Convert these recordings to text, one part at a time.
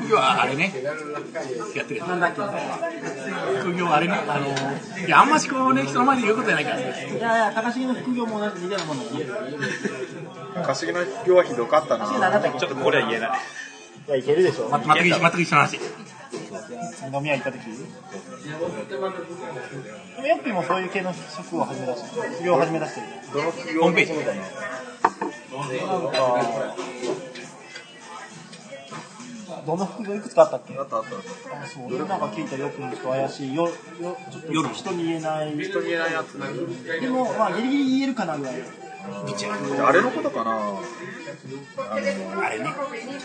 副業はあれね、やってる。 なんだっけ。 副業はあれね、いやあんましこうね人の前で言うことじゃないからね。 いや高重の副業も同じ似たようなもんだよ。 高重の副業はひどかったな。 高重なんだったっけ。 ちょっとこれは言えない。 いやいけるでしょ。 全く一緒の話。 飲み屋行った時。でもヨッピーもそういう系の職を始め出してる。副業を始め出してる。 どの副業ホームページ。 なんかどの副業いくつかあったっけ？ あった。 そう。なんか聞いたらよくちょっと怪しいちょっと人に言えない。 人に言えないやつ。 でもまあギリギリ言えるかなぐらい。 あれのことかな。 あれね。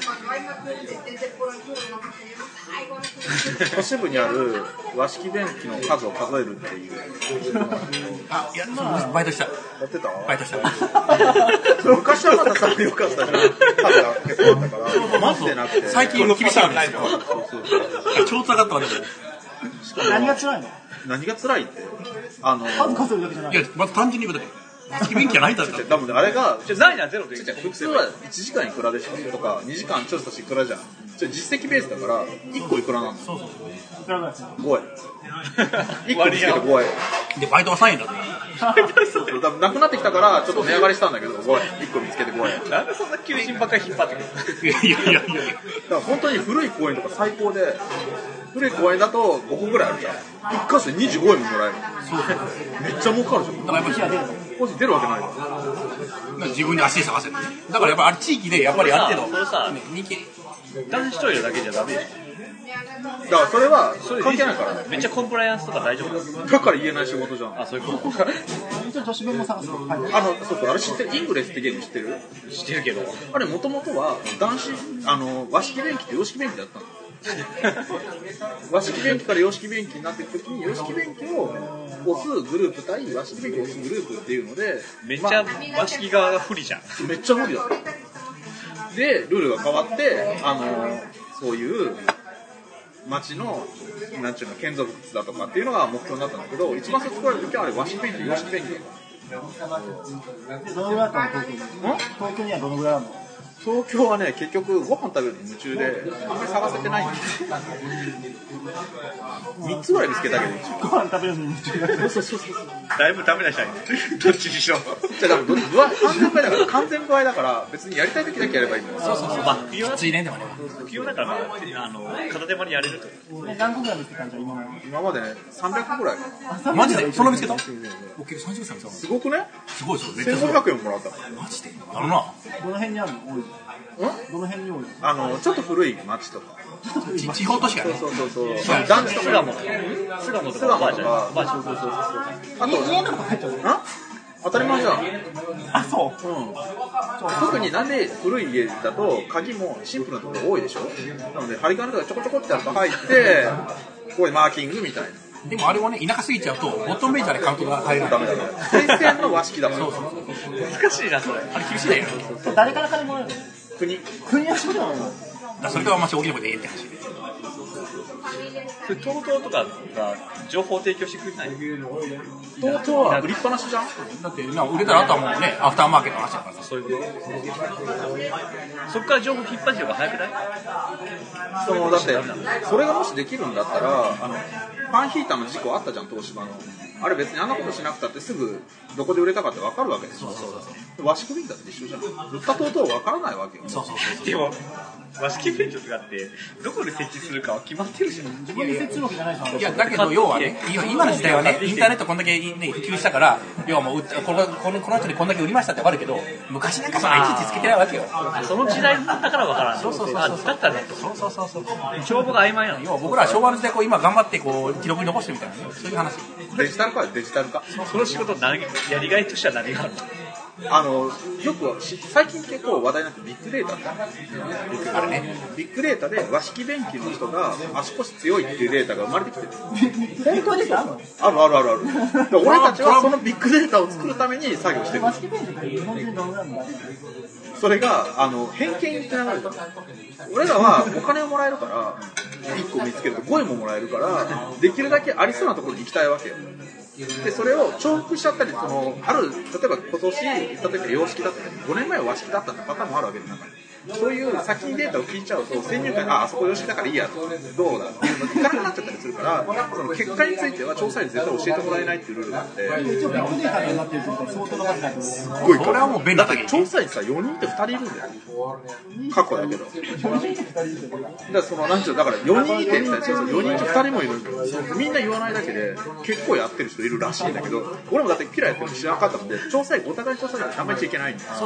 都市部にある和式便器の数を数えるっていう。 あ、いや、バイトした。 やってた？ バイトした。 昔はまださよかったじゃん。数が結構あったからマジでなくて。 最近厳しいんですよ。超辛かったわね。 何が辛いの？ 何が辛いって数数えるだけじゃない。 いや、まず単純に言うと和式便器がないんだったら。 多分あれがないなゼロで普通は1時間いくらでしょとか2時間ちょっとしていくらじゃん。実績ベースだから1個いくらなんだ。 そう。 いくらぐらいですか 5円。1個見つけて5円。 で、バイトは3円だった。 そう多分なくなってきたからちょっと値上がりしたんだけど5円。1個見つけて5円。 なんでそんな求人ばっかり引っ張ってくるいや。 だから本当に古い公園とか最高で、古い公園だと5個ぐらいあるじゃん。1カ所で25円ももらえる。めっちゃ儲かるじゃん。 だからやっぱりコーヒー出るわけないから自分で足で探せる。だからやっぱあれ地域でやっぱりある程度それさ人気。 男子トイレだけじゃダメでしだからそれは関係ないからょ。めっちゃコンプライアンスとか大丈夫ですだから言えない仕事じゃん。 あ、そういうこと一応女子弁も探すの。 そうあれ知ってる？イングレスってゲーム知ってる？ 知ってるけどあれもともとは男子和式便器と洋式便器だったの。和式便器から洋式便器になっていくときに洋式便器を押すグループ対和式便器を押すグループっていうのでめっちゃ和式側が不利じゃん。 めっちゃ無理だったでルールが変わってそういう町のなんちゅうの建造物だとかっていうのが目標になったんだけど一番最初作られた時はあれ和式便器洋式便器だった。 どのぐらいあったの？東京にはどのぐらいあるの？ 東京はね、結局ご飯食べるのに夢中であんまり探せてないんですよ。3つぐらい見つけたけどご飯食べるのに夢中だ。 そうだいぶダメな人にどっちにしろじゃあ完全具合だから別にやりたい時だけやればいいんだよ。 そうまあ不要ついねでもね。 不要だから片手間にやれると。 何個ぐらい見つけたんじゃ今までね300個ぐらいかな。 マジでそんな見つけた？僕結構30歳見つけた。 すごくね？ すごいですよ。 1500円もらった。 マジで？なるな。 どの辺にあるの？多い。どの辺に多い？ ちょっと古い町とか。 地方都市がね。 そう。団地とか。 巣鴨とか。 あと家の中入っちゃうの？ 当たり前じゃん。 あ、そう。 特になんで古い家だと鍵もシンプルなところ多いでしょ。なので針金とかちょこちょこってやると入ってここでマーキングみたいな。 でもあれもね田舎すぎちゃうとボットンメジャーでカウントが入る。 ダメ。先生の和式だもん。 そう。 難しいなそれ。 あれ厳しいね。 誰から金もらえるの？国はそうなの？ それとはあんまし大きな声で言えんって話。 TOTO とかが情報提供してくれない。 TOTO は売りっぱなしじゃん。 だって売れたらあとはもうねアフターマーケットの話だからさ。 そういうこと。そっから情報引っ張ってる方が早くない？ だってそれがもしできるんだったらファンヒーターの事故あったじゃん東芝の。あれ別にあんなことしなくたってすぐどこで売れたかって分かるわけですよ。和式便器だって一緒じゃん。売ったとうとう分からないわけよ。 でも和式便所とかってどこで設置するかは決まってるじゃん。 自分で設置するわけじゃないじゃん。 いやだけど要はね今の時代はねインターネットこんだけ、ね、普及したから要はもうこの人にこんだけ売りましたって分かるけど昔なんかそんないちいちつけてないわけよ。 その時代だから分からん。 そうだったらね。 そう帳簿が曖昧なの。 要は僕らは昭和の時代今頑張って記録に残してるみたいなそういう話。 デジタルか。 その仕事やりがいとしては何があるの？ よく最近結構話題になってビッグデータってあれね。ビッグデータで和式便器の人が足腰強いっていうデータが生まれてきてる。 本当ですか？ ある。で俺たちはそのビッグデータを作るために作業してる。 和式便所って日本人どのぐらいなんだ？ それが偏見につながる。俺らはお金をもらえるから1個見つけると5円ももらえるからできるだけありそうなところに行きたいわけよ。でそれを重複しちゃったり例えば今年例えば洋式だったり5年前は和式だったってパターンもあるわけで中にそういう先にデータを聞いちゃうと先入観あそこよしだからいいやとどうだっていうのがいかなくなっちゃったりするからその結果については調査員に絶対教えてもらえないっていうルールがあって一応ビッグデータになってるってことは相当な数だと思う。 すごいこれはもう便利だって調査員さ4人って2人いるんだよ過去だけどだからそのなんちゅうだから4人いてみたいな4人と2人もいるんだよみんな言わないだけで結構やってる人いるらしいんだけど俺もだってピラやってるの知らなかったので調査員お互い調査員にあんまりちゃいけないんだよそう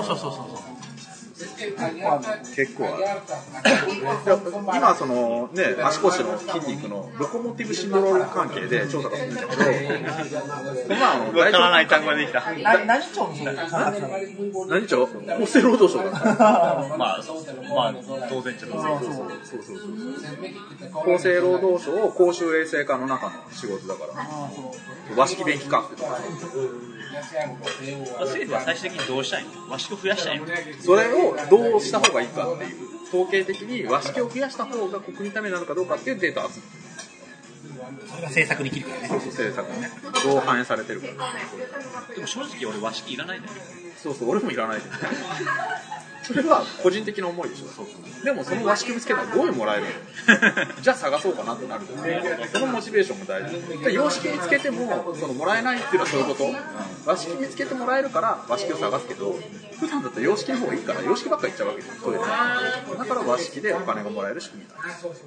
結構ある今そのね足腰の筋肉のロコモティブシンドローム関係で調査がするんだけどわからない単語ができた。 何庁のそれ何庁厚生労働省だからまあ当然ちょっとそう厚生労働省公衆衛生課の中の仕事だから和式便器科って政府は最終的にどうしたいの？和式を増やしたいの？ それをどうした方がいいかっていう統計的に和式を増やした方が国民のためなのかどうかっていうデータを集めてそれが政策に切るからね。 そう政策ねどう反映されてるかでも正直俺和式いらないんだよ。 そう俺もいらないけどそれは個人的な思いでしょでもその和式見つけたら5円もらえるじゃあ探そうかなってなるそのモチベーションも大事で洋式見つけてもそのもらえないっていうのはそういうこと和式見つけてもらえるから和式を探すけど普段だったら洋式の方がいいから洋式ばっかり行っちゃうわけですトイレだから和式でお金がもらえる仕組みなんです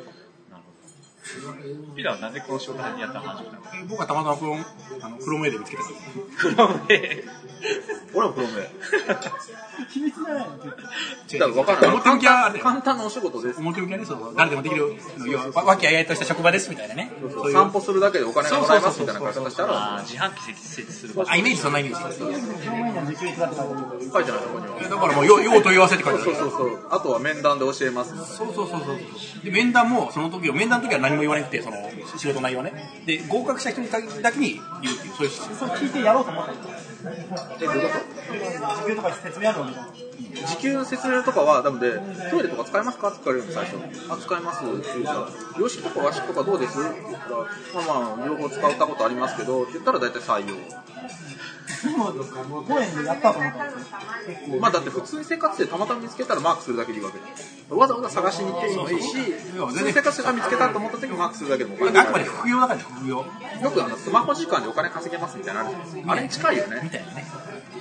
ピラはなんでこの仕事にやったの？ 僕はたまたまプロメイで見つけたから。 俺もプロメ秘密じゃないの？ だから分かんない表向きは簡単なお仕事です表向きはね、そう誰でもできる和気あいあいとした職場ですみたいなね。 そう散歩するだけでお金がもらえますみたいな会社としたら自販機設置する場所。 イメージそんなイメージ。 表面には自給率だって書いてある。 書いてないとこにはだからもう用途言わせって書いてある。 そうあとは面談で教えますそうで面談もその時は何も言わなくてその仕事内容ねで合格した人にだけに言うっていうそういうシステム。 それ聞いてやろうと思ったんですか？どういうこと？時給とか説明あるのみたいな。 時給説明とかはなのでトイレとか使えますかって聞かれるの最初使えますって言うから洋式とか和式とかどうですって言ったらまあ両方使ったことありますけどって言ったら大体採用 5円でやったと思ったんですよ。 まあだって普通に生活でたまたま見つけたらマークするだけでいいわけでわざわざ探しに行ってもいいし普通に生活で見つけたと思った時にマークするだけでもお金あくまで副業だから副業よくスマホ時間でお金稼げますみたいなのあるじゃないですかあれに近いよねみたいなね。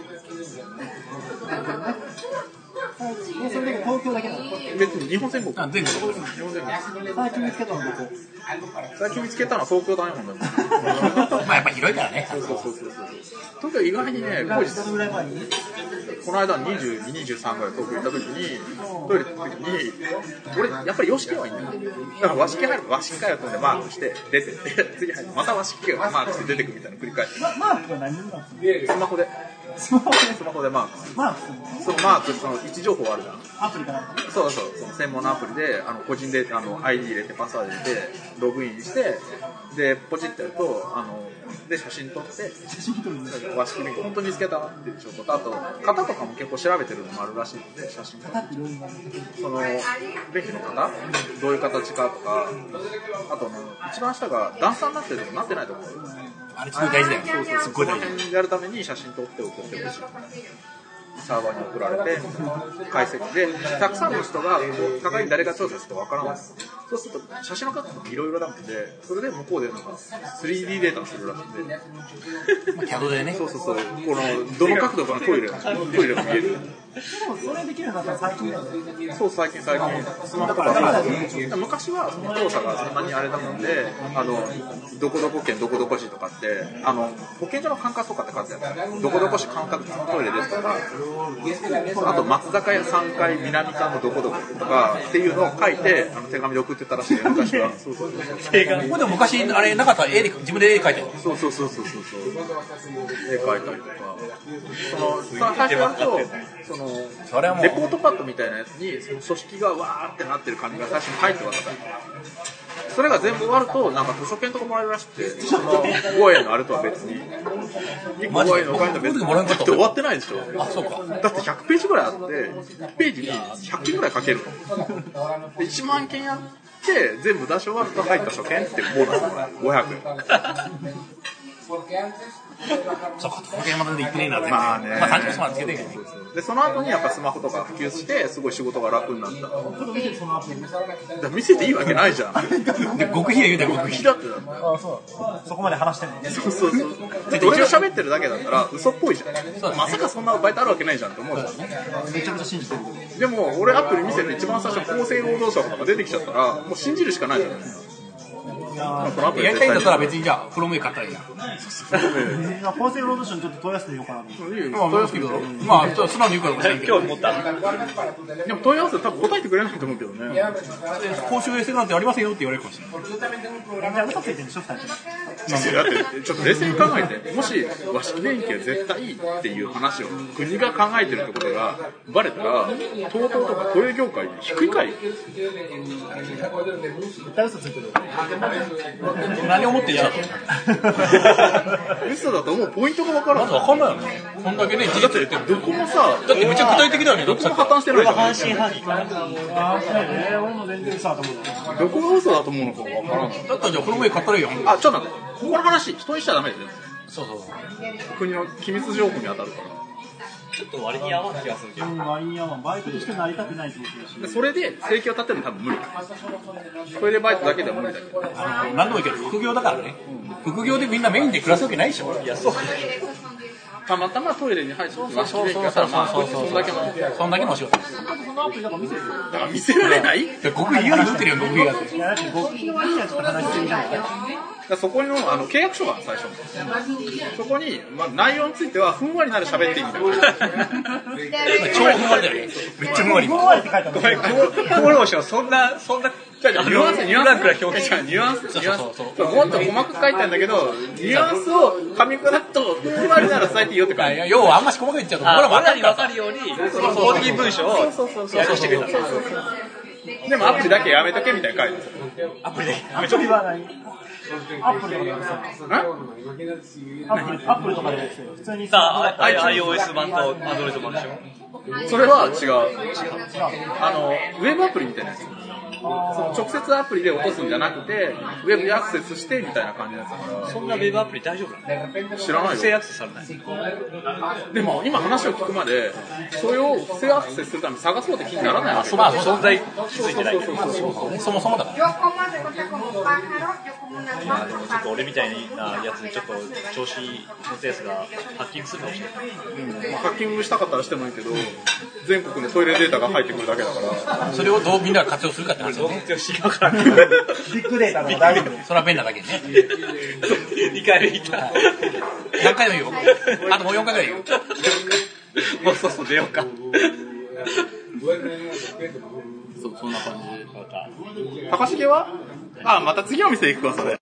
それだけ東京だけなの？ 別に日本全国全国最近見つけたのどこ？ 最近見つけたのは東京だねほんとにまあやっぱ広いからね。 そう東京意外にね後日どのぐらい前に？ この間22、23ぐらい東京行った時にトイレ行った時に俺やっぱり洋式はいいんだよだから和式入ると和式かよってマークして出てって次入ってまた和式かよマークして出てくみたいな繰り返しマークは何なんですか？ スマホでマークするマークするの？ そのマークその位置情報あるじゃんアプリかなんか？ そうその専門のアプリで個人でID 入れてパスワード入れてログインしてでポチってやるとで写真撮って和式に本当に見つけたっていう証拠とあと型とかも結構調べてるのもあるらしいので写真撮ってその便器の型どういう形かとかあと一番下が段差になってるとこなってないところあれすごい大事だよね。すっごい大事。 その辺やるために写真撮って送ってほしいサーバーに送られて解析でたくさんの人が互いに誰が調査して分からないそうすると写真の数もいろいろなのでそれで向こうでなんか 3D データをするらしいんで CAD でね。 そうこのどの角度かのトイレが見えるそれできるようになったら最近だよね。 そう最近スマホとか昔はその調査がそんなにあれだもんでどこどこ県どこどこ市とかって保健所の管轄とかって書いてあるどこどこ市管轄トイレですとかあと松坂屋3階南館のどこどことかっていうのを書いて手紙で送ってたらしいよ昔はそうここでも昔あれなかったら自分で絵描いてる。 そう絵描いたりとか最初だとそれはもうレポートパッドみたいなやつにその組織がわーってなってる感じが最初に入って渡ったそれが全部終わるとなんか図書券とかもらえるらしくてその5円のあれとは別に1個5円のお金と別にだって終わってないでしょあ、そうか。 だって100ページぐらいあって1ページに100件ぐらい書けるので1万件やって全部出し終わると入った書券ってボーナスもらえる500円そうか、時計まで行ってねえな、 まあねまあ30分までつけてんけどね。 でその後にやっぱスマホとか普及してすごい仕事が楽になった。だかちょっと見てそのアプリ。 ら見せていいわけないじゃん。 で極秘で言うて極秘だってあ、そう。そこまで話してんのね。 そうそうそう。だって俺が喋ってるだけだったら嘘っぽいじゃん。まさかそんなバイトあるわけないじゃんって思うじゃん。 めちゃめちゃ信じてる。 でも俺アプリ見せて一番最初厚生労働省とかが出てきちゃったらもう信じるしかないじゃないですか。 いやこのアプリやりたいんだったら別にじゃあプロムエ買ったらいいやん。 厚生労働省にちょっと問い合わせてみようかなと思って。 いいよまあ、けど、まあ、素直に言うからもしれんけど、 今日持った。 でも問い合わせ多分答えてくれないと思うけどね。 公衆衛生なんてありませんよって言われるかもしれない。 じゃあ嘘ついてるんでしょ、2人。 だってちょっと冷静に考えて、もし和式電気は絶対いいっていう話を国が考えてるってことがバレたら TOTO とかトイレ業界にひっくり返る。 絶対嘘ついてる。 何を思ってんじゃん。 嘘だと思うポイントが分からまず分かんないよね。こんだけね、事実言ってる。 どこもさ、 だってめっちゃ具体的だよね。 どこも破綻してないじゃん。 半信半疑。 あ、そうね。俺も全然嘘だと思う。 どこが嘘だと思うのか分からない。 だったらじゃあプロムエ買ったらいいよ。 あ、ちょっと待って、ここの話人にしちゃダメですよ。 そうそう。 国の機密情報に当たるから。 ちょっと割に合わん気がするけど。 割にはバイトとして成り立ってないってことだし。 でそれで生計を立てるの多分無理。トイレバイトだけでは無理だけど。 何でもいいけど、副業だからね。副業でみんなメインで暮らすわけないでしょ。 いや、そう。 たまたまトイレに入って和式電気がさ、まあ、そんだけの。 そんだけのお仕事です。 そのアプリなんか見せてる。 だから見せられない？ 極秘言うてるよ、極秘が。 いや、だって極秘の割にはちょっと話しすぎじゃない。 そこの契約書が最初そこに、まあ、内容についてはふんわりなら喋っていいみたいな超ふんわりだよね。めっちゃふんわり。 ふんわりって書いてある。 ごめん、厚労省、そんな、 ニュアンスニュアンス表現ニュアンスもっと細かく書いてあるんだけどニュアンスを噛み砕くとふんわりなら伝えていいよって書いてある。 要はあんまし細かく言っちゃうと、 俺ららに分かるように、公的文書を訳してくれた。 でもアプリだけやめとけみたいな書いてある。 アプリで。 アプリは何？アプリとかでアプリとかで普通にさあ、iOS 版と Android 版でしょ。 それは違う。ウェブアプリみたいなやつ。その直接アプリで落とすんじゃなくてウェブでアクセスしてみたいな感じのやつだから。 そんなウェブアプリ大丈夫なの？ 知らないよ。 不正アクセスされない。 でも今話を聞くまでそれを不正アクセスするために探そうって気にならないわけ。 まあ、存在気づいてないけど。 そもそもだから。 Yo como hace cuenta como un pájaro, yo como una でもちょっと俺みたいなやつにちょっと調子のテースがハッキングするかもしれない。 まあ、ハッキングしたかったらしてもいいけど全国のトイレデータが入ってくるだけだからそれをどうみんなが活用するかって話だ動よね。 物違うから。 ビッグデータの大丈夫。 それは便利なだけね。 2回目言った。 何回も言うよ。あともう4回ぐらい言うよ。 もうそうそう出ようか。 そう、そんな感じで。 高重はまた次の店行くわそれ。